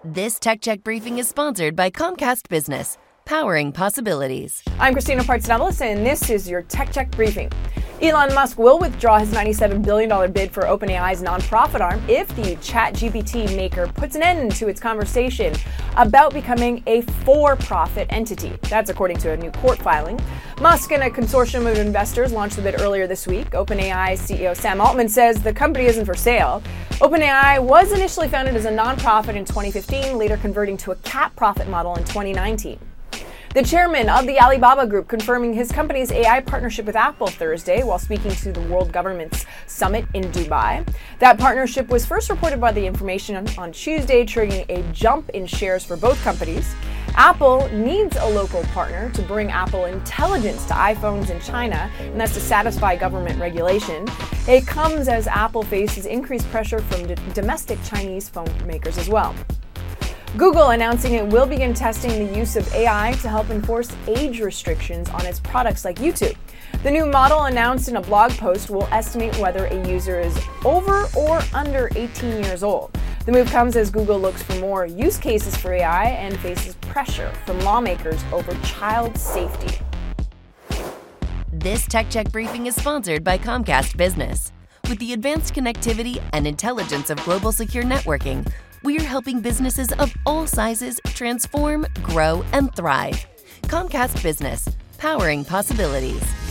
This Tech Check briefing is sponsored by Comcast Business, powering possibilities. I'm Christina Partsinevelos, and this is your Tech Check briefing. Elon Musk will withdraw his $97 billion bid for OpenAI's nonprofit arm if the ChatGPT maker puts an end to its conversation about becoming a for-profit entity. That's according to a new court filing. Musk and a consortium of investors launched the bid earlier this week. OpenAI CEO Sam Altman says the company isn't for sale. OpenAI was initially founded as a nonprofit in 2015, later converting to a cap profit model in 2019. The chairman of the Alibaba Group confirming his company's AI partnership with Apple Thursday while speaking to the World Government's Summit in Dubai. That partnership was first reported by The Information on Tuesday, triggering a jump in shares for both companies. Apple needs a local partner to bring Apple Intelligence to iPhones in China, and that's to satisfy government regulation. It comes as Apple faces increased pressure from domestic Chinese phone makers as well. Google announcing it will begin testing the use of AI to help enforce age restrictions on its products like YouTube. The new model, announced in a blog post, will estimate whether a user is over or under 18 years old. The move comes as Google looks for more use cases for AI and faces pressure from lawmakers over child safety. This Tech Check briefing is sponsored by Comcast Business. With the advanced connectivity and intelligence of global secure networking, we're helping businesses of all sizes transform, grow, and thrive. Comcast Business, powering possibilities.